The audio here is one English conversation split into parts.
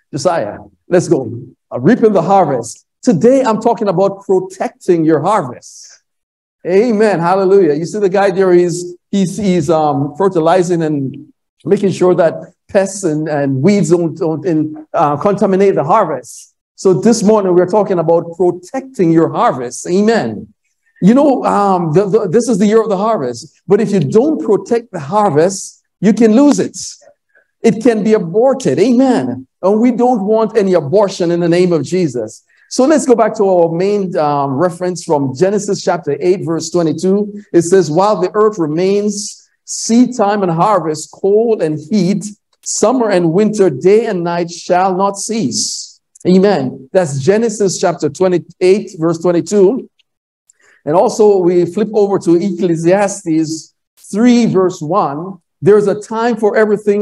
Josiah, let's go. Reaping the harvest. Today, I'm talking about protecting your harvest. Amen. Hallelujah. You see the guy there, he's fertilizing and making sure that pests and weeds don't contaminate the harvest. So this morning, we're talking about protecting your harvest. Amen. You know, this is the year of the harvest. But if you don't protect the harvest, you can lose it. It can be aborted. Amen. And we don't want any abortion in the name of Jesus. So let's go back to our main reference from Genesis chapter 8, verse 22. It says, while the earth remains, seed time and harvest, cold and heat, summer and winter, day and night shall not cease. Amen. That's Genesis chapter 28, verse 22. And also we flip over to Ecclesiastes 3, verse 1. There's a time for everything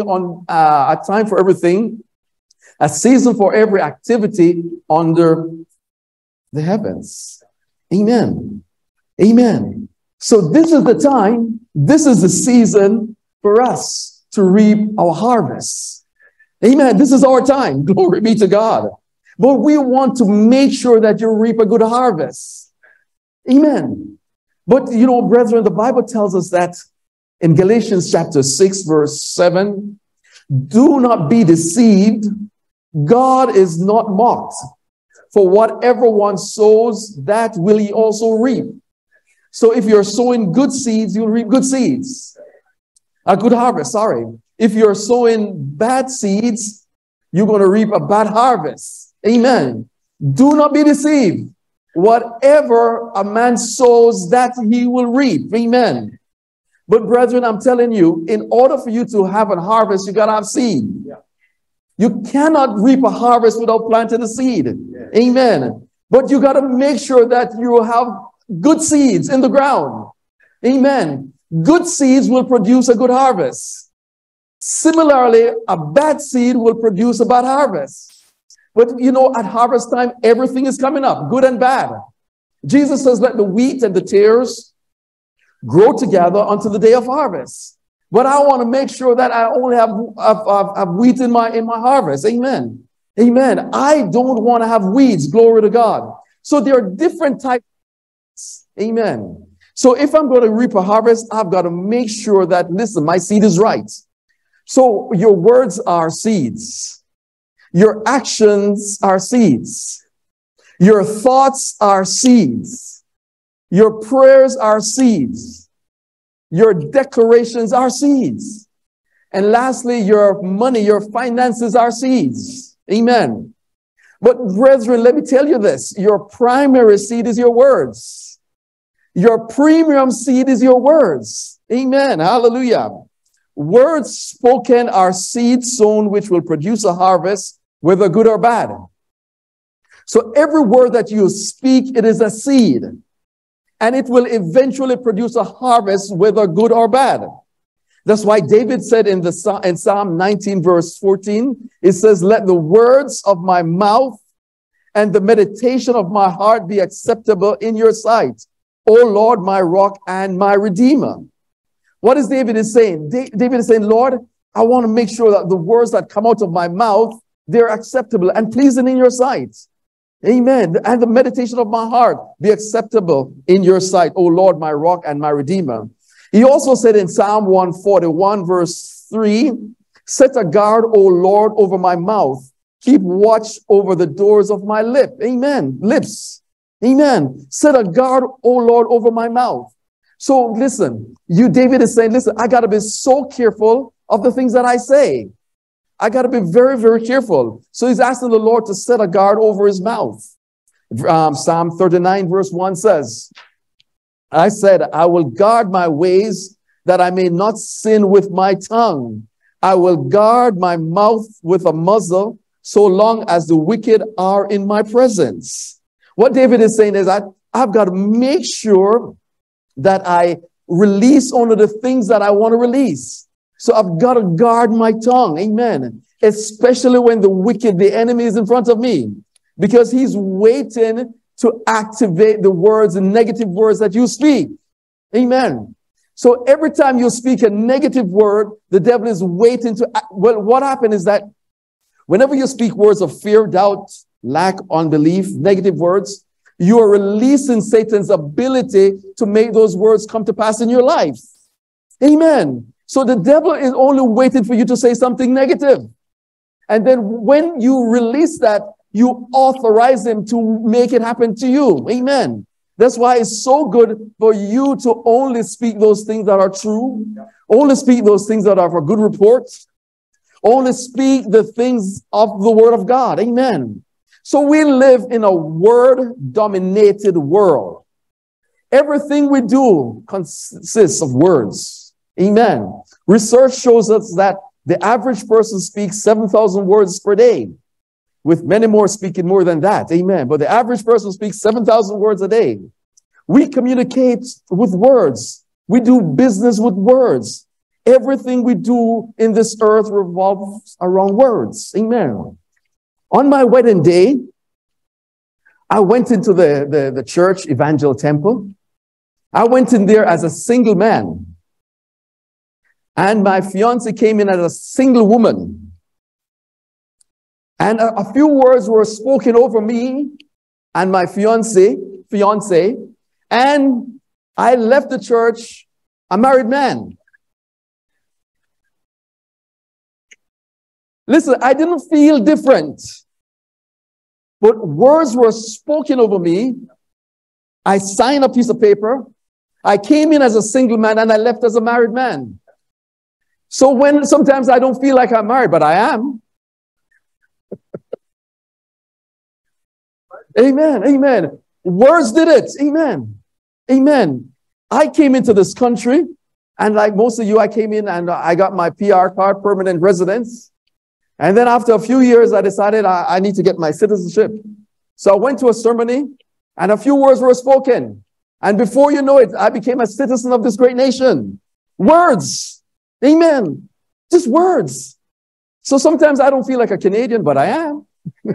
a season for every activity under the heavens. Amen. Amen. So this is the time, this is the season for us to reap our harvest. Amen. This is our time. Glory be to God. But we want to make sure that you reap a good harvest. Amen. But, you know, brethren, the Bible tells us that in Galatians chapter 6, verse 7, do not be deceived. God is not mocked. For whatever one sows, that will he also reap. So if you're sowing good seeds, you'll reap good seeds. A good harvest, sorry. If you're sowing bad seeds, you're going to reap a bad harvest. Amen. Do not be deceived. Whatever a man sows, that he will reap. Amen. But brethren, I'm telling you, in order for you to have a harvest, you got to have seed. Yeah. You cannot reap a harvest without planting a seed. Yeah. Amen. But you got to make sure that you have good seeds in the ground. Amen. Good seeds will produce a good harvest. Similarly, a bad seed will produce a bad harvest. But you know, at harvest time, everything is coming up, good and bad. Jesus says, let the wheat and the tares grow together until the day of harvest. But I want to make sure that I only have wheat in my harvest. Amen. Amen. I don't want to have weeds. Glory to God. So there are different types. Amen. So if I'm going to reap a harvest, I've got to make sure that, listen, my seed is right. So your words are seeds. Your actions are seeds. Your thoughts are seeds. Your prayers are seeds. Your declarations are seeds. And lastly, your money, your finances are seeds. Amen. But brethren, let me tell you this. Your primary seed is your words. Your premium seed is your words. Amen. Hallelujah. Words spoken are seeds sown which will produce a harvest, whether good or bad. So every word that you speak, it is a seed. And it will eventually produce a harvest, whether good or bad. That's why David said in Psalm 19, verse 14, it says, let the words of my mouth and the meditation of my heart be acceptable in your sight, O Lord, my rock and my redeemer. What is David is saying? David is saying, Lord, I want to make sure that the words that come out of my mouth, they're acceptable and pleasing in your sight. Amen. And the meditation of my heart be acceptable in your sight, O Lord, my rock and my redeemer. He also said in Psalm 141, verse 3, set a guard, O Lord, over my mouth. Keep watch over the doors of my lip. Amen. Lips. Amen. Set a guard, O Lord, over my mouth. So listen, David is saying, listen, I got to be so careful of the things that I say. I got to be very, very careful. So he's asking the Lord to set a guard over his mouth. Psalm 39, verse 1 says, I said, I will guard my ways that I may not sin with my tongue. I will guard my mouth with a muzzle so long as the wicked are in my presence. What David is saying is I've got to make sure that I release only the things that I want to release. So I've got to guard my tongue. Amen. Especially when the enemy is in front of me, because he's waiting to activate the words and negative words that you speak. Amen. So every time you speak a negative word, the devil is waiting to, well, what happened is that Whenever you speak words of fear, doubt, lack, unbelief, negative words, you are releasing Satan's ability to make those words come to pass in your life. Amen. So the devil is only waiting for you to say something negative. And then when you release that, you authorize him to make it happen to you. Amen. That's why it's so good for you to only speak those things that are true, only speak those things that are for good report, only speak the things of the word of God. Amen. So we live in a word-dominated world. Everything we do consists of words. Amen. Research shows us that the average person speaks 7,000 words per day, with many more speaking more than that. Amen. But the average person speaks 7,000 words a day. We communicate with words. We do business with words. Everything we do in this earth revolves around words. Amen. On my wedding day, I went into the church Evangel Temple. I went in there as a single man. And my fiance came in as a single woman. And a few words were spoken over me and my fiance, and I left the church a married man. Listen, I didn't feel different, but words were spoken over me. I signed a piece of paper. I came in as a single man and I left as a married man. So when sometimes I don't feel like I'm married, but I am. Amen. Amen. Words did it. Amen. Amen. I came into this country, and like most of you, I came in and I got my PR card, permanent residence. And then after a few years, I decided I need to get my citizenship. So I went to a ceremony, and a few words were spoken. And before you know it, I became a citizen of this great nation. Words. Amen. Just words. So sometimes I don't feel like a Canadian, but I am.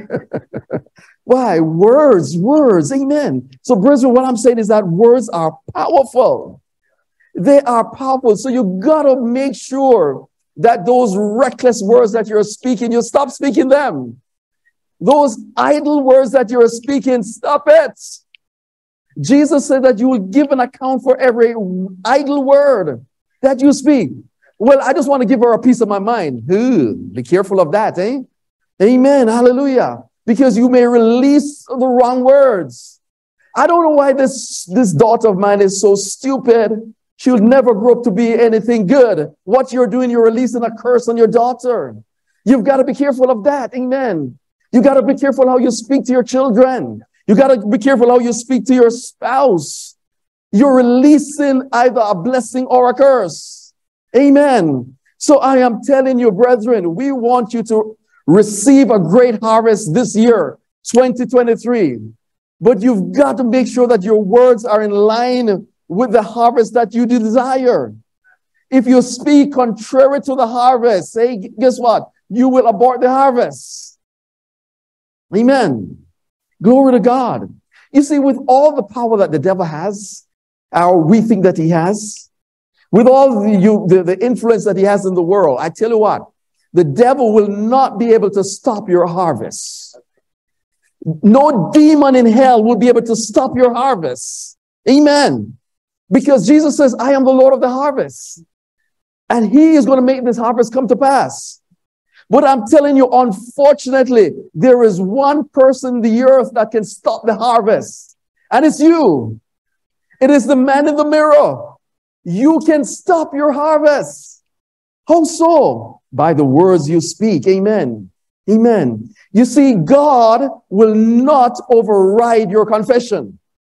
Why? Words, words. Amen. So, brethren, what I'm saying is that words are powerful. They are powerful. So you got to make sure that those reckless words that you're speaking, you stop speaking them. Those idle words that you're speaking, stop it. Jesus said that you will give an account for every idle word that you speak. Well, I just want to give her a piece of my mind. Be careful of that, eh? Amen. Hallelujah. Because you may release the wrong words. I don't know why this daughter of mine is so stupid. She'll never grow up to be anything good. What you're doing, you're releasing a curse on your daughter. You've got to be careful of that. Amen. You got to be careful how you speak to your children. You got to be careful how you speak to your spouse. You're releasing either a blessing or a curse. Amen. So I am telling you, brethren, we want you to receive a great harvest this year, 2023. But you've got to make sure that your words are in line with the harvest that you desire. If you speak contrary to the harvest, say, guess what? You will abort the harvest. Amen. Glory to God. You see, with all the power that the devil has, or we think that he has, with all the influence that he has in the world, I tell you what, the devil will not be able to stop your harvest. No demon in hell will be able to stop your harvest. Amen. Because Jesus says, I am the Lord of the harvest. And he is going to make this harvest come to pass. But I'm telling you, unfortunately, there is one person in the earth that can stop the harvest. And it's you. It is the man in the mirror. You can stop your harvest. How so? By the words you speak. Amen. Amen. You see, God will not override your confession.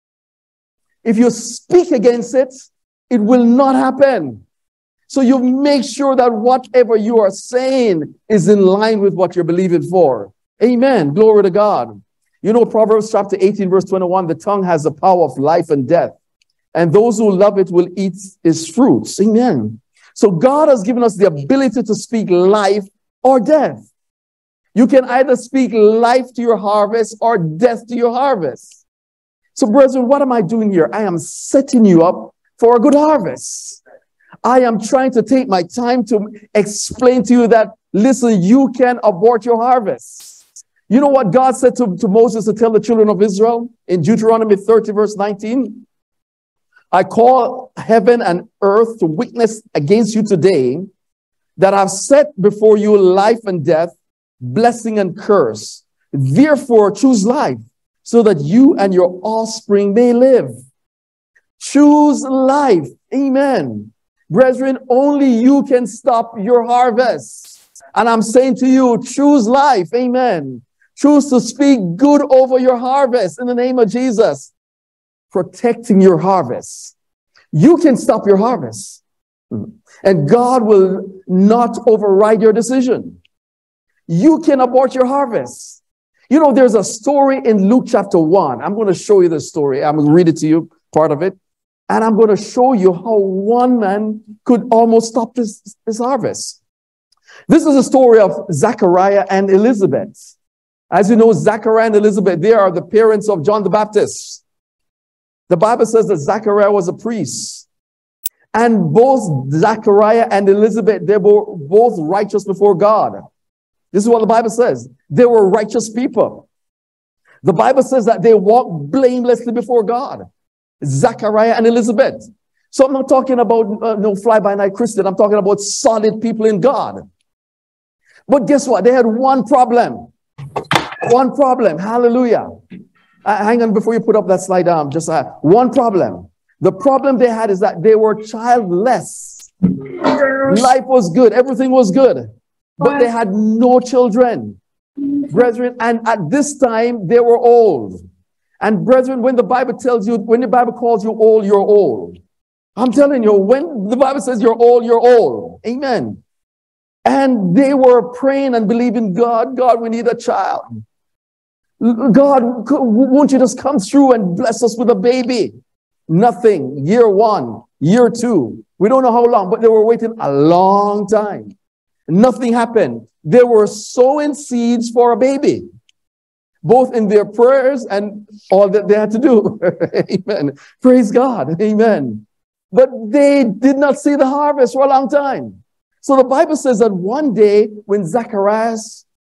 If you speak against it, it will not happen. So you make sure that whatever you are saying is in line with what you're believing for. Amen. Glory to God. You know, Proverbs chapter 18, verse 21, the tongue has the power of life and death, and those who love it will eat its fruits. Amen. So God has given us the ability to speak life or death. You can either speak life to your harvest or death to your harvest. So, brethren, what am I doing here? I am setting you up for a good harvest. I am trying to take my time to explain to you that listen, you can abort your harvest. You know what God said to Moses to tell the children of Israel in Deuteronomy 30, verse 19? I call heaven and earth to witness against you today that I've set before you life and death, blessing and curse. Therefore, choose life so that you and your offspring may live. Choose life. Amen. Brethren, only you can stop your harvest. And I'm saying to you, choose life. Amen. Choose to speak good over your harvest in the name of Jesus. Protecting your harvest. You can stop your harvest. And God will not override your decision. You can abort your harvest. You know, there's a story in Luke chapter 1. I'm going to show you the story. I'm going to read it to you, part of it. And I'm going to show you how one man could almost stop this harvest. This is a story of Zachariah and Elizabeth. As you know, Zachariah and Elizabeth, they are the parents of John the Baptist. The Bible says that Zachariah was a priest. And both Zachariah and Elizabeth, they were both righteous before God. This is what the Bible says. They were righteous people. The Bible says that they walked blamelessly before God. Zachariah and Elizabeth. So I'm not talking about no fly-by-night Christian. I'm talking about solid people in God. But guess what? They had one problem. One problem. Hallelujah. Hang on before you put up that slide. Just one problem. The problem they had is that they were childless. Life was good. Everything was good. But they had no children. Brethren, and at this time, they were old. And brethren, when the Bible tells you, when the Bible calls you old, you're old. I'm telling you, when the Bible says you're old, you're old. Amen. And they were praying and believing God. God, we need a child. God, won't you just come through and bless us with a baby? Nothing. Year 1, year 2. We don't know how long, but they were waiting a long time. Nothing happened. They were sowing seeds for a baby, both in their prayers and all that they had to do. Amen. Praise God. Amen. But they did not see the harvest for a long time. So the Bible says that one day when Zachariah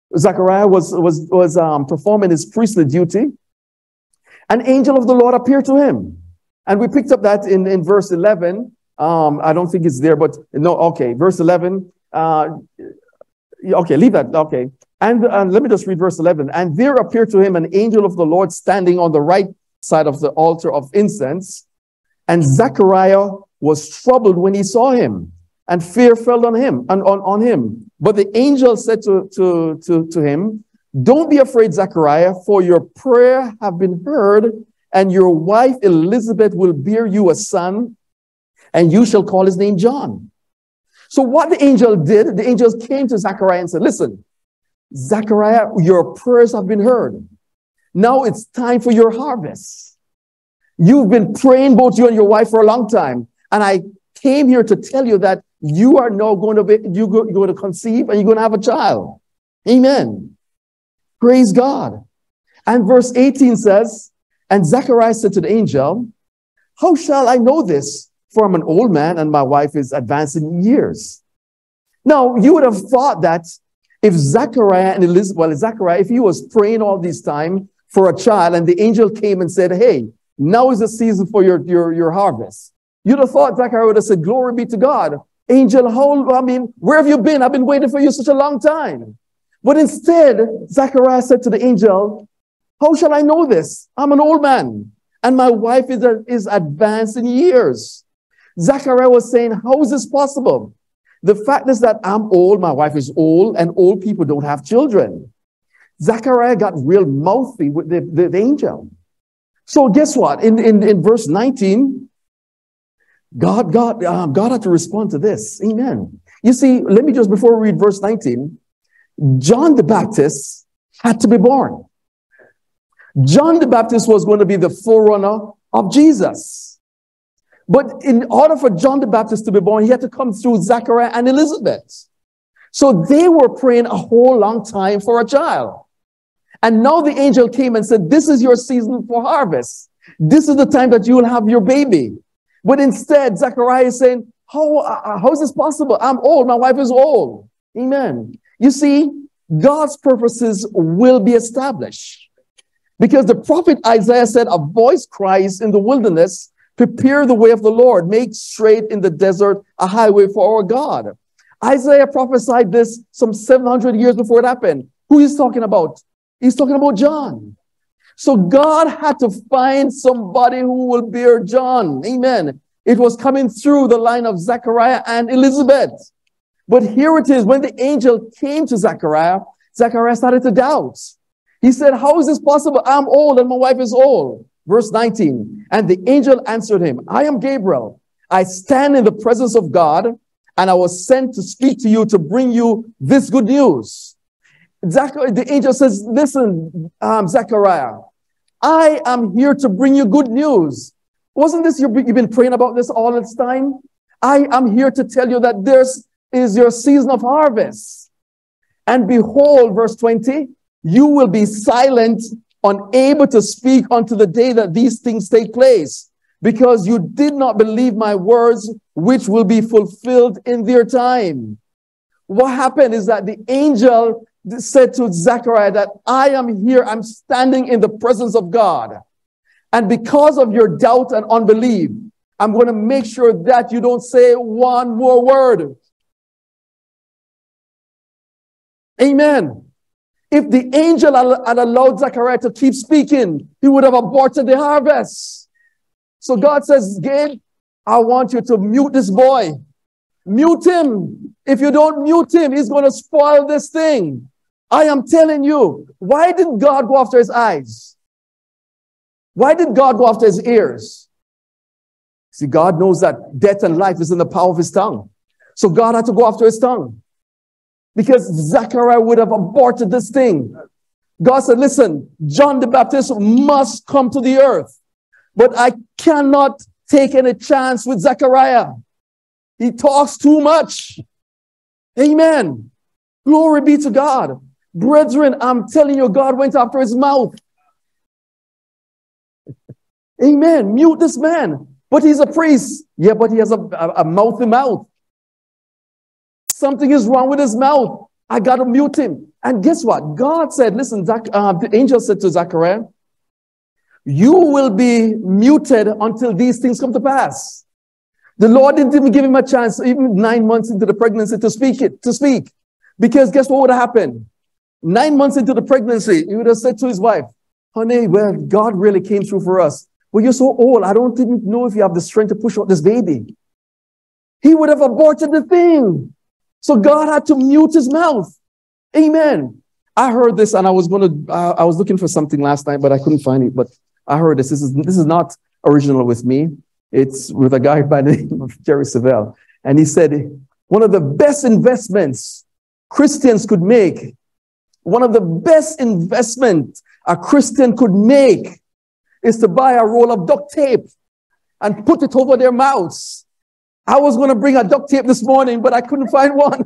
was performing his priestly duty, an angel of the Lord appeared to him. And we picked up that in verse 11. I don't think it's there, but no, okay. Verse 11. Okay, leave that. Okay. And let me just read verse 11. And there appeared to him an angel of the Lord standing on the right side of the altar of incense. And Zechariah was troubled when he saw him, and fear fell on him. But the angel said to him, don't be afraid, Zechariah, for your prayer have been heard, and your wife Elizabeth will bear you a son, and you shall call his name John. So what the angel did, the angels came to Zechariah and said, listen, Zechariah, your prayers have been heard. Now it's time for your harvest. You've been praying, both you and your wife, for a long time. And I came here to tell you that you are now going to conceive and you're going to have a child. Amen. Praise God. And verse 18 says, and Zechariah said to the angel, how shall I know this? For I'm an old man and my wife is advancing years. Now, you would have thought that if Zechariah and Elizabeth, well, Zechariah, if he was praying all this time for a child and the angel came and said, hey, now is the season for your harvest. You'd have thought Zechariah would have said, glory be to God. Angel, where have you been? I've been waiting for you such a long time. But instead, Zechariah said to the angel, how shall I know this? I'm an old man and my wife is advanced in years. Zechariah was saying, how is this possible? The fact is that I'm old, my wife is old, and old people don't have children. Zechariah got real mouthy with the angel. So guess what? In verse 19, God had to respond to this. Amen. You see, let me just, before we read verse 19, John the Baptist had to be born. John the Baptist was going to be the forerunner of Jesus. But in order for John the Baptist to be born, he had to come through Zechariah and Elizabeth. So they were praying a whole long time for a child. And now the angel came and said, this is your season for harvest. This is the time that you will have your baby. But instead, Zechariah is saying, how is this possible? I'm old. My wife is old. Amen. You see, God's purposes will be established. Because the prophet Isaiah said, a voice cries in the wilderness, prepare the way of the Lord, make straight in the desert a highway for our God. Isaiah prophesied this some 700 years before it happened. Who is talking about? He's talking about John. So God had to find somebody who will bear John. Amen. It was coming through the line of Zechariah and Elizabeth. But here it is, when the angel came to Zechariah, Zechariah started to doubt. He said, how is this possible? I'm old and my wife is old. Verse 19, and the angel answered him, I am Gabriel. I stand in the presence of God, and I was sent to speak to you to bring you this good news. The angel says, listen, Zechariah, I am here to bring you good news. Wasn't this, you've been praying about this all this time? I am here to tell you that this is your season of harvest. And behold, verse 20, you will be silent, unable to speak until the day that these things take place, because you did not believe my words, which will be fulfilled in their time. What happened is that the angel said to Zechariah that I am here, I'm standing in the presence of God. And because of your doubt and unbelief, I'm going to make sure that you don't say one more word. Amen. If the angel had allowed Zechariah to keep speaking, he would have aborted the harvest. So God says, Gabe, I want you to mute this boy. Mute him. If you don't mute him, he's going to spoil this thing. I am telling you, why did God go after his eyes? Why did God go after his ears? See, God knows that death and life is in the power of his tongue. So God had to go after his tongue. Because Zechariah would have aborted this thing. God said, listen, John the Baptist must come to the earth. But I cannot take any chance with Zechariah. He talks too much. Amen. Glory be to God. Brethren, I'm telling you, God went after his mouth. Amen. Mute this man. But he's a priest. Yeah, but he has a mouthy mouth. Something is wrong with his mouth. I got to mute him. And guess what? God said, listen, the angel said to Zechariah, you will be muted until these things come to pass. The Lord didn't even give him a chance, even 9 months into the pregnancy, to speak. Because guess what would have happened? 9 months into the pregnancy, he would have said to his wife, honey, well, God really came through for us. Well, you're so old. I don't even know if you have the strength to push out this baby. He would have aborted the thing. So God had to mute his mouth. Amen. I heard this, and I was looking for something last night, but I couldn't find it. But I heard this. This is not original with me. It's with a guy by the name of Jerry Savelle. And he said, one of the best investments Christians could make, one of the best investments a Christian could make is to buy a roll of duct tape and put it over their mouths. I was going to bring a duct tape this morning, but I couldn't find one.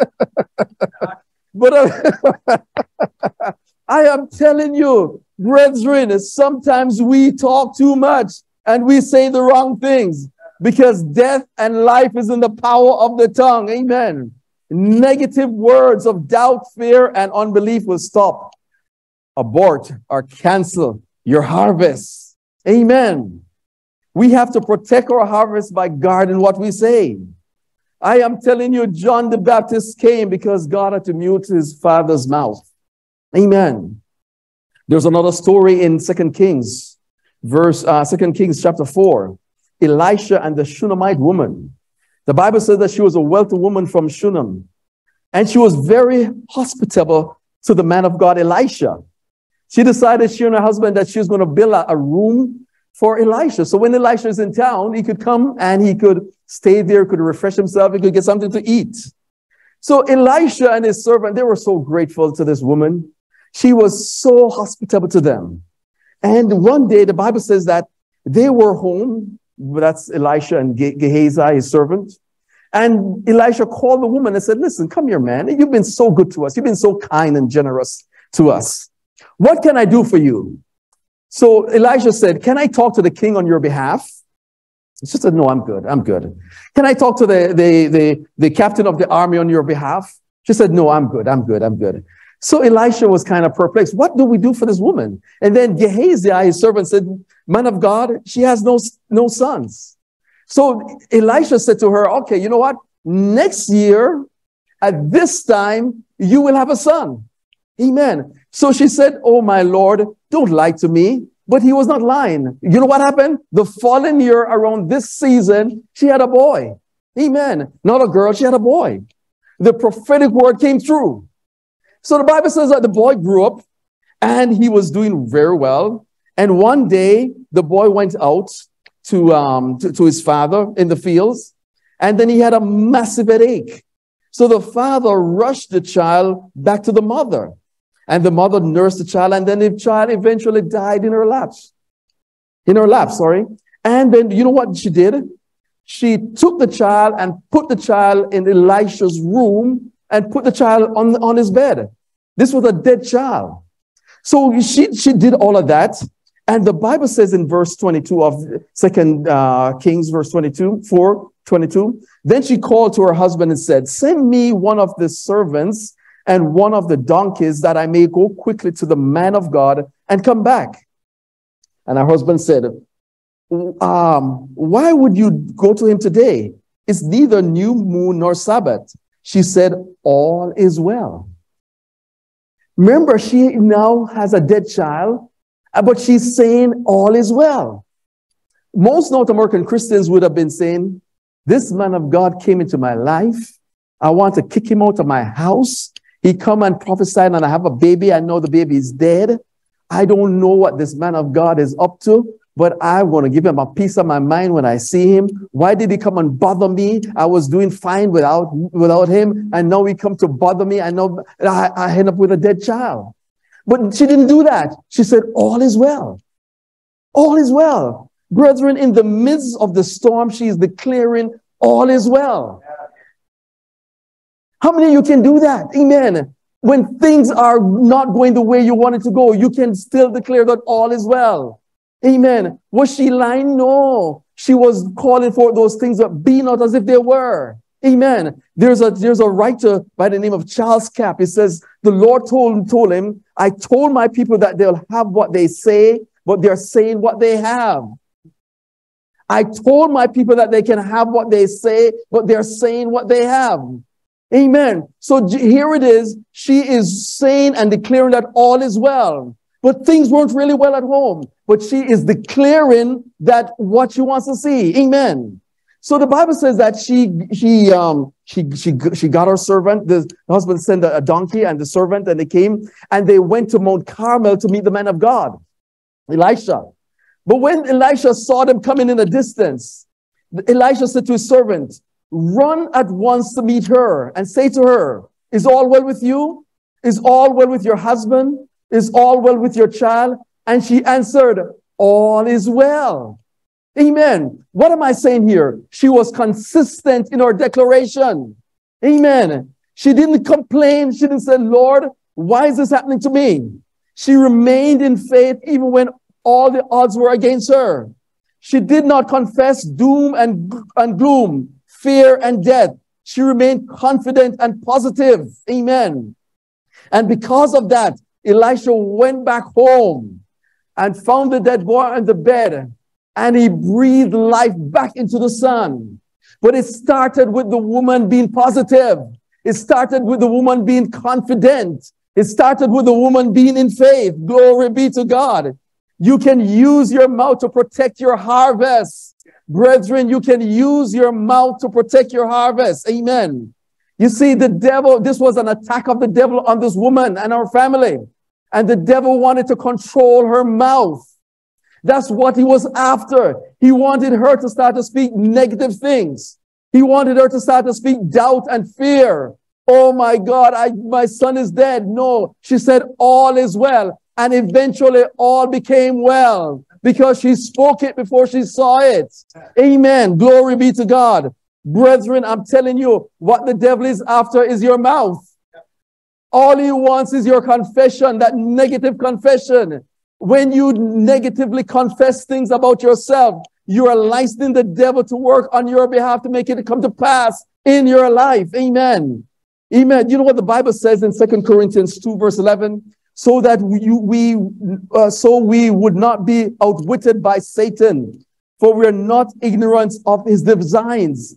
But I am telling you, brethren, sometimes we talk too much and we say the wrong things, because death and life is in the power of the tongue. Amen. Negative words of doubt, fear, and unbelief will stop, abort, or cancel your harvest. Amen. We have to protect our harvest by guarding what we say. I am telling you, John the Baptist came because God had to mute his father's mouth. Amen. There's another story in 2 Kings, 2 Kings chapter 4. Elisha and the Shunammite woman. The Bible says that she was a wealthy woman from Shunem. And she was very hospitable to the man of God, Elisha. She decided, she and her husband, that she was going to build a room for Elisha. So when Elisha is in town, he could come and he could stay there, could refresh himself, he could get something to eat. So Elisha and his servant, they were so grateful to this woman. She was so hospitable to them. And one day, the Bible says that they were home. That's Elisha and Gehazi, his servant. And Elisha called the woman and said, listen, come here, man. You've been so good to us. You've been so kind and generous to us. What can I do for you? So Elisha said, can I talk to the king on your behalf? She said, no, I'm good. I'm good. Can I talk to the captain of the army on your behalf? She said, no, I'm good. I'm good. I'm good. So Elisha was kind of perplexed. What do we do for this woman? And then Gehazi, his servant, said, man of God, she has no sons. So Elisha said to her, okay, you know what? Next year, at this time, you will have a son. Amen. So she said, oh, my Lord, don't lie to me. But he was not lying. You know what happened? The following year, around this season, she had a boy. Amen. Not a girl, she had a boy. The prophetic word came true. So the Bible says that the boy grew up and he was doing very well. And one day, the boy went out to his father in the fields. And then he had a massive headache. So the father rushed the child back to the mother. And the mother nursed the child. And then the child eventually died in her lap. And then you know what she did? She took the child and put the child in Elisha's room and put the child on his bed. This was a dead child. So she did all of that. And the Bible says in verse 22 of 2 Kings, verse 4:22, then she called to her husband and said, send me one of the servants and one of the donkeys that I may go quickly to the man of God and come back. And her husband said, why would you go to him today? It's neither new moon nor Sabbath. She said, all is well. Remember, she now has a dead child, but she's saying all is well. Most North American Christians would have been saying, this man of God came into my life. I want to kick him out of my house. He come and prophesied and I have a baby. I know the baby is dead. I don't know what this man of God is up to, but I'm going to give him a piece of my mind when I see him. Why did he come and bother me? I was doing fine without him. And now he come to bother me. I know I end up with a dead child. But she didn't do that. She said, all is well. All is well. Brethren, in the midst of the storm, she is declaring all is well. How many of you can do that? Amen. When things are not going the way you want it to go, you can still declare that all is well. Amen. Was she lying? No. She was calling for those things that be not as if they were. Amen. There's a writer by the name of Charles Capp. He says, the Lord told him, I told my people that they'll have what they say, but they're saying what they have. I told my people that they can have what they say, but they're saying what they have. Amen. So here it is. She is saying and declaring that all is well. But things weren't really well at home. But she is declaring that what she wants to see. Amen. So the Bible says that she got her servant. The husband sent a donkey and the servant, and they came and they went to Mount Carmel to meet the man of God, Elisha. But when Elisha saw them coming in the distance, Elisha said to his servant, run at once to meet her and say to her, is all well with you? Is all well with your husband? Is all well with your child? And she answered, all is well. Amen. What am I saying here? She was consistent in her declaration. Amen. She didn't complain. She didn't say, Lord, why is this happening to me? She remained in faith even when all the odds were against her. She did not confess doom and gloom, fear and death. She remained confident and positive. Amen. And because of that, Elisha went back home and found the dead boy on the bed, and he breathed life back into the son. But it started with the woman being positive. It started with the woman being confident. It started with the woman being in faith. Glory be to God. You can use your mouth to protect your harvest. Brethren, you can use your mouth to protect your harvest. Amen. You see, the devil, this was an attack of the devil on this woman and her family. And the devil wanted to control her mouth. That's what he was after. He wanted her to start to speak negative things. He wanted her to start to speak doubt and fear. Oh my God, my son is dead. No, she said, all is well. And eventually all became well because she spoke it before she saw it. Amen. Glory be to God. Brethren, I'm telling you, what the devil is after is your mouth. All he wants is your confession, that negative confession. When you negatively confess things about yourself, you are licensing the devil to work on your behalf to make it come to pass in your life. Amen. Amen. You know what the Bible says in 2 Corinthians 2 verse 11? So that we would not be outwitted by Satan. For we are not ignorant of his designs,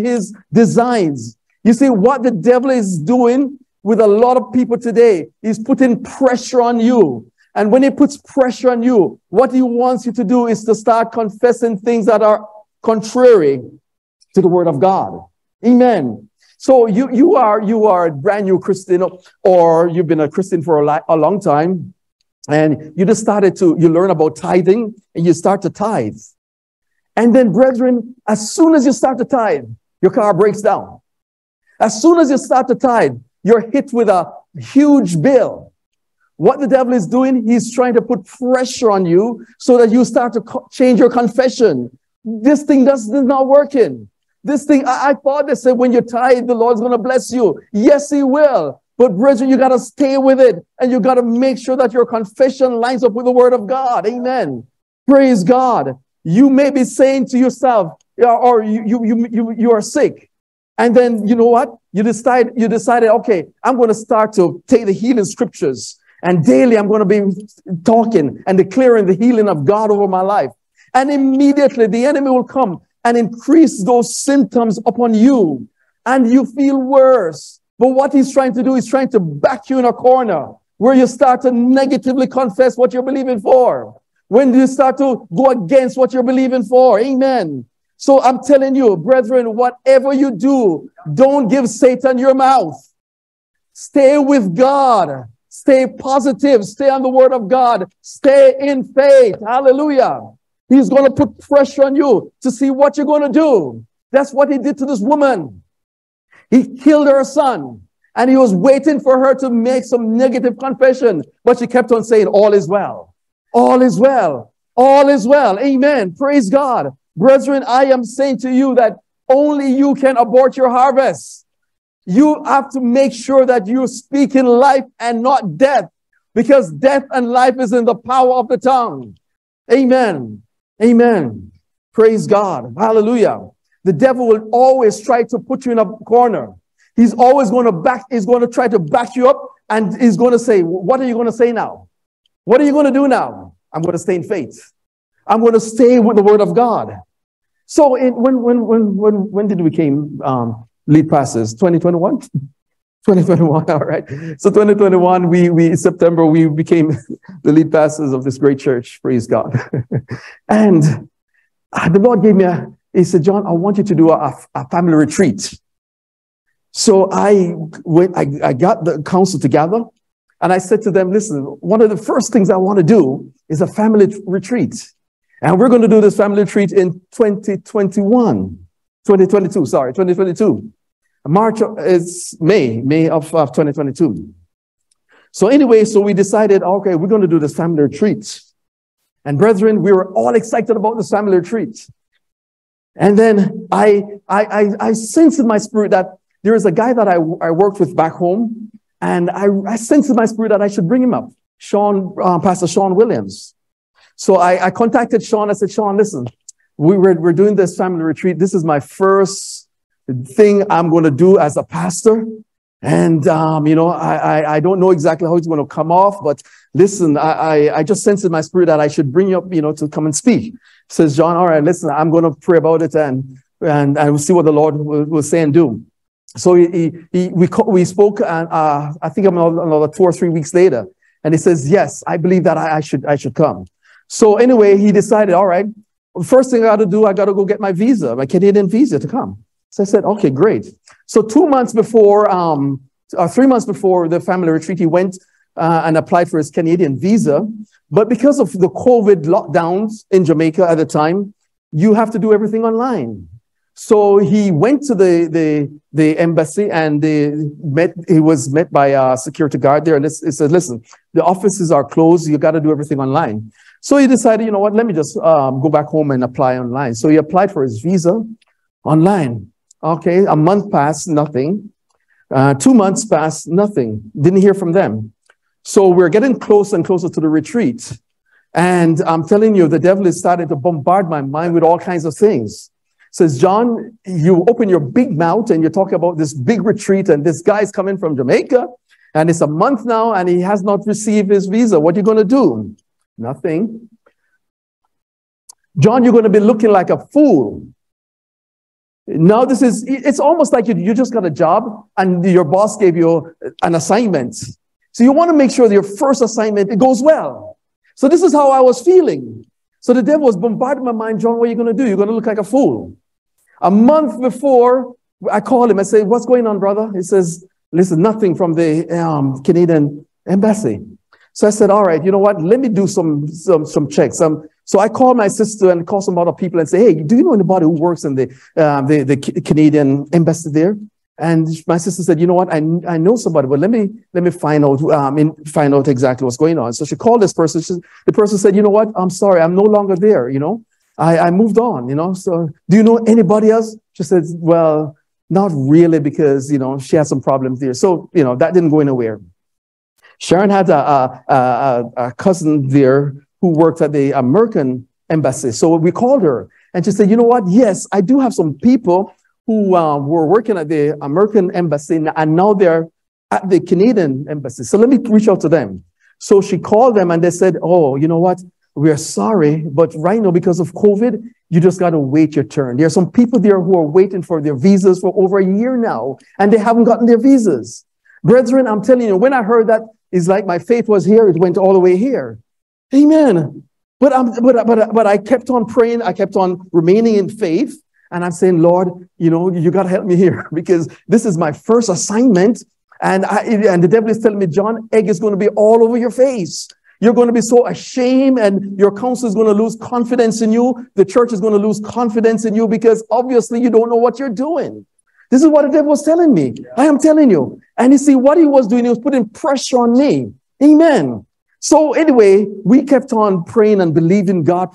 You see, what the devil is doing with a lot of people today, he's putting pressure on you. And when he puts pressure on you, what he wants you to do is to start confessing things that are contrary to the word of God. Amen. So you are a brand new Christian, or you've been a Christian for a long time, and you just you learn about tithing, and you start to tithe. And then, brethren, as soon as you start to tithe, your car breaks down. As soon as you start to tithe, you're hit with a huge bill. What the devil is doing, he's trying to put pressure on you so that you start to change your confession. This thing is not working. This thing, I thought they said when you tithe, the Lord's going to bless you. Yes, he will. But brethren, you got to stay with it. And you got to make sure that your confession lines up with the word of God. Amen. Praise God. You may be saying to yourself, or you are sick. And then, you know what? You decided, okay, I'm going to start to take the healing scriptures. And daily I'm going to be talking and declaring the healing of God over my life. And immediately the enemy will come and increase those symptoms upon you. And you feel worse. But what he's trying to do is trying to back you in a corner where you start to negatively confess what you're believing for. When you start to go against what you're believing for. Amen. So I'm telling you, brethren, whatever you do, don't give Satan your mouth. Stay with God. Stay positive. Stay on the word of God. Stay in faith. Hallelujah. He's going to put pressure on you to see what you're going to do. That's what he did to this woman. He killed her son. And he was waiting for her to make some negative confession. But she kept on saying, all is well. All is well. All is well. Amen. Praise God. Brethren, I am saying to you that only you can abort your harvest. You have to make sure that you speak in life and not death, because death and life is in the power of the tongue. Amen. Amen. Praise God. Hallelujah. The devil will always try to put you in a corner. He's always going to try to back you up, and he's going to say, what are you going to say now? What are you going to do now? I'm going to stay in faith. I'm going to stay with the word of God. So when did we become lead pastors? 2021? 2021, all right. So 2021, September, we became the lead pastors of this great church. Praise God. And the Lord gave me he said, John, I want you to do a family retreat. So I got the council together, and I said to them, listen, one of the first things I want to do is a family retreat. And we're going to do this family retreat in 2022. March is May of 2022. So anyway, so we decided, okay, we're going to do this family retreat. And brethren, we were all excited about this family retreat. And then I sensed in my spirit that there is a guy that I worked with back home, and I sensed in my spirit that I should bring him up, Pastor Sean Williams. So I contacted Sean. I said, Sean, listen, we're doing this family retreat. This is my first thing I'm going to do as a pastor. And, I don't know exactly how it's going to come off, but listen, I just sensed in my spirit that I should bring you up, to come and speak. Says John, all right, listen, I'm going to pray about it and we'll see what the Lord will say and do. So we spoke, and I think another 2 or 3 weeks later, and he says, yes, I believe that I should come. So anyway, he decided, all right, first thing I got to do, I got to go get my visa, my Canadian visa to come. So I said, okay, great. So 3 months before the family retreat, he went and applied for his Canadian visa. But because of the COVID lockdowns in Jamaica at the time, you have to do everything online. So he went to the embassy, and he was met by a security guard there. And it said, listen, the offices are closed. You got to do everything online. So he decided, you know what, let me just go back home and apply online. So he applied for his visa online. Okay, a month passed, nothing. 2 months passed, nothing. Didn't hear from them. So we're getting closer and closer to the retreat. And I'm telling you, the devil is starting to bombard my mind with all kinds of things. says, John, you open your big mouth and you're talking about this big retreat and this guy's coming from Jamaica and it's a month now and he has not received his visa. What are you going to do? Nothing. John, you're going to be looking like a fool. Now it's almost like you just got a job and your boss gave you an assignment. So you want to make sure that your first assignment, it goes well. So this is how I was feeling. So the devil was bombarding my mind. John, what are you going to do? You're going to look like a fool. A month before, I called him. I say, what's going on, brother? He says, listen, nothing from the Canadian embassy. So I said, all right, you know what? Let me do some checks. So I called my sister and called some other people and say, hey, do you know anybody who works in the Canadian embassy there? And my sister said, you know what? I know somebody, but let me find out exactly what's going on. So she called this person. The person said, you know what? I'm sorry, I'm no longer there. You know, I moved on. You know, so do you know anybody else? She said, well, not really, because you know she had some problems there. So you know that didn't go anywhere. Sharon had a cousin there who worked at the American embassy. So we called her and she said, you know what? Yes, I do have some people who were working at the American embassy and now they're at the Canadian embassy. So let me reach out to them. So she called them and they said, oh, you know what? We're sorry, but right now because of COVID, you just got to wait your turn. There are some people there who are waiting for their visas for over a year now and they haven't gotten their visas. Brethren, I'm telling you, when I heard that, it's like my faith was here. It went all the way here. Amen. But I kept on praying. I kept on remaining in faith. And I'm saying, Lord, you know, you got to help me here because this is my first assignment. And the devil is telling me, John, egg is going to be all over your face. You're going to be so ashamed and your counsel is going to lose confidence in you. The church is going to lose confidence in you because obviously you don't know what you're doing. This is what the devil was telling me. I am telling you. And you see what he was doing, he was putting pressure on me. Amen. So anyway, we kept on praying and believing God,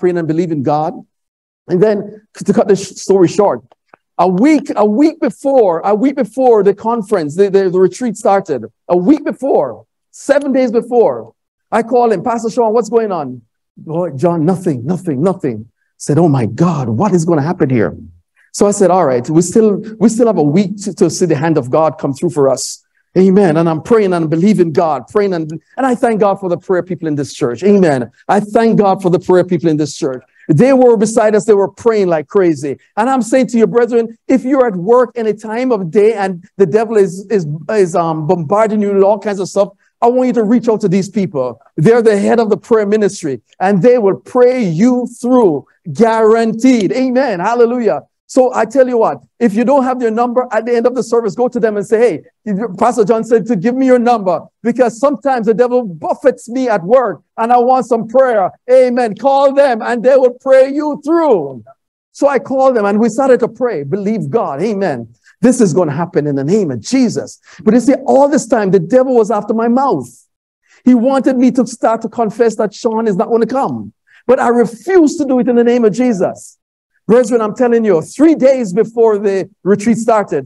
And then to cut this story short, a week before the conference, the retreat started, a week before, 7 days before, I called him, Pastor Sean, what's going on? Lord, John, nothing. Said, oh my God, what is going to happen here? So I said, all right, we still have a week to see the hand of God come through for us. Amen. And I'm praying and believing God, and I thank God for the prayer people in this church. Amen. I thank God for the prayer people in this church. They were beside us. They were praying like crazy. And I'm saying to you, brethren, if you're at work any time of day and the devil is bombarding you with all kinds of stuff, I want you to reach out to these people. They're the head of the prayer ministry and they will pray you through, guaranteed. Amen. Hallelujah. So I tell you what, if you don't have their number at the end of the service, go to them and say, hey, Pastor John said to give me your number because sometimes the devil buffets me at work and I want some prayer. Amen. Call them and they will pray you through. So I called them and we started to pray. Believe God. Amen. This is going to happen in the name of Jesus. But you see, all this time, the devil was after my mouth. He wanted me to start to confess that Sean is not going to come. But I refused to do it in the name of Jesus. Brethren, I'm telling you, 3 days before the retreat started,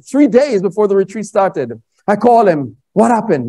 I called him. What happened?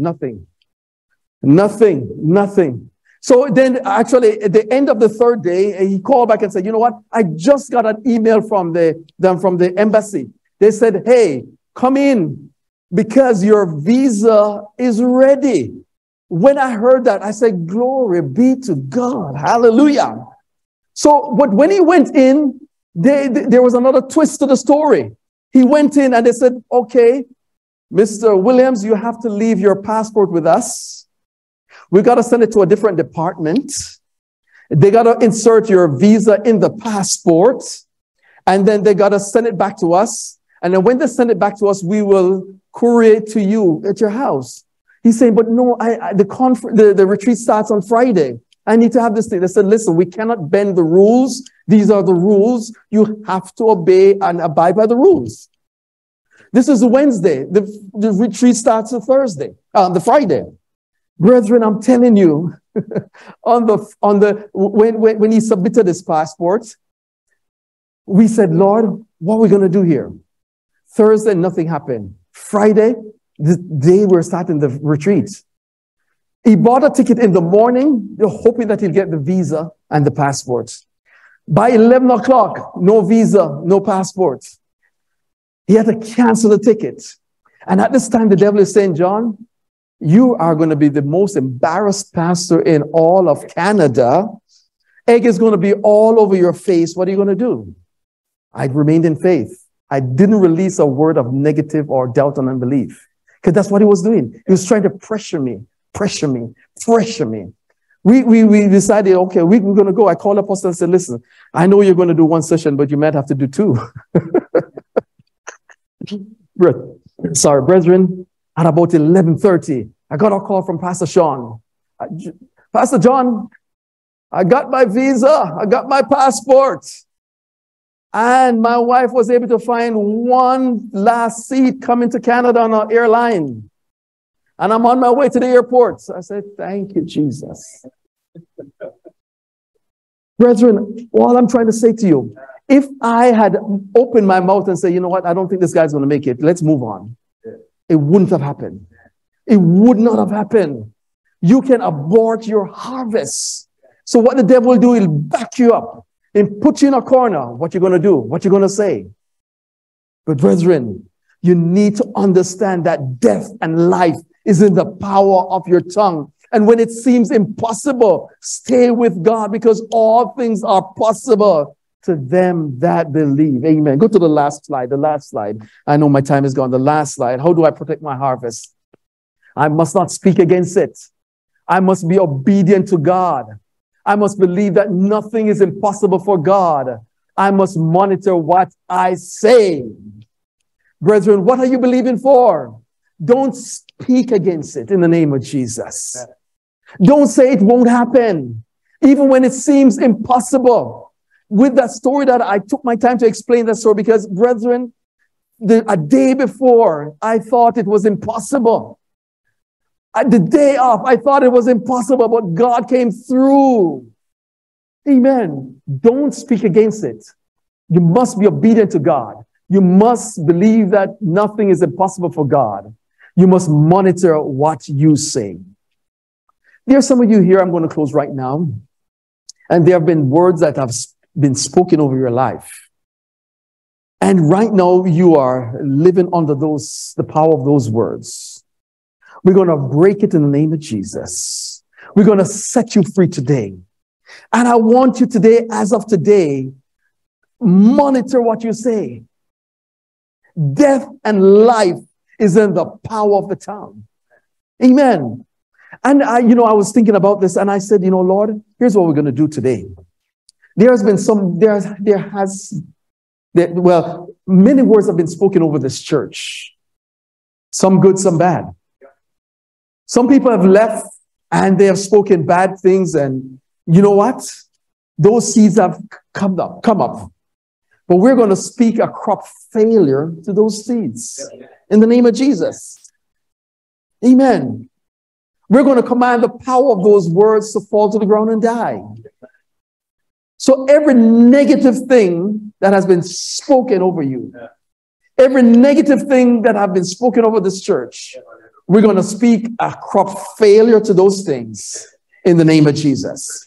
Nothing. So then actually at the end of the third day, he called back and said, you know what? I just got an email from the embassy. They said, hey, come in because your visa is ready. When I heard that, I said, glory be to God. Hallelujah. So, but when he went in, there was another twist to the story. He went in and they said, okay, Mr. Williams, you have to leave your passport with us. We got to send it to a different department. They got to insert your visa in the passport. And then they got to send it back to us. And then when they send it back to us, we will courier it to you at your house. He's saying, but no, the retreat starts on Friday. I need to have this thing. They said, listen, we cannot bend the rules. These are the rules. You have to obey and abide by the rules. This is a Wednesday. The retreat starts on the Friday. Brethren, I'm telling you, when he submitted his passport, we said, Lord, what are we going to do here? Thursday, nothing happened. Friday, the day we're starting the retreat. He bought a ticket in the morning, hoping that he'll get the visa and the passport. By 11 o'clock, no visa, no passport. He had to cancel the ticket. And at this time, the devil is saying, John, you are going to be the most embarrassed pastor in all of Canada. Egg is going to be all over your face. What are you going to do? I remained in faith. I didn't release a word of negative or doubt and unbelief. Because that's what he was doing. He was trying to pressure me. We decided, okay, we're going to go. I called Apostle and said, listen, I know you're going to do one session, but you might have to do two. Sorry, brethren, at about 11:30, I got a call from Pastor Sean. Pastor John, I got my visa. I got my passport. And my wife was able to find one last seat coming to Canada on an airline. And I'm on my way to the airport. So I said, thank you, Jesus. Brethren, all I'm trying to say to you, if I had opened my mouth and said, you know what, I don't think this guy's going to make it, let's move on, it wouldn't have happened. It would not have happened. You can abort your harvest. So what the devil will do, he'll back you up and put you in a corner. What you're going to do, what you're going to say. But brethren, you need to understand that death and life is in the power of your tongue. And when it seems impossible, stay with God, because all things are possible to them that believe. Amen. Go to the last slide. The last slide. I know my time is gone. The last slide. How do I protect my harvest? I must not speak against it. I must be obedient to God. I must believe that nothing is impossible for God. I must monitor what I say. Brethren, what are you believing for? Don't speak against it in the name of Jesus. Don't say it won't happen, even when it seems impossible. With that story that I took my time to explain that story, because brethren, a day before, I thought it was impossible. The day off, I thought it was impossible, but God came through. Amen. Don't speak against it. You must be obedient to God. You must believe that nothing is impossible for God. You must monitor what you say. There are some of you here, I'm going to close right now. And there have been words that have been spoken over your life. And right now you are living under the power of those words. We're going to break it in the name of Jesus. We're going to set you free today. And I want you today, as of today, monitor what you say. Death and life is in the power of the tongue. Amen. And I was thinking about this, and I said, Lord, here's what we're going to do today. Many words have been spoken over this church. Some good, some bad. Some people have left and they have spoken bad things, and you know what? Those seeds have come up. But we're going to speak a crop failure to those seeds in the name of Jesus. Amen. We're going to command the power of those words to fall to the ground and die. So every negative thing that has been spoken over you, every negative thing that have been spoken over this church, we're going to speak a crop failure to those things in the name of Jesus.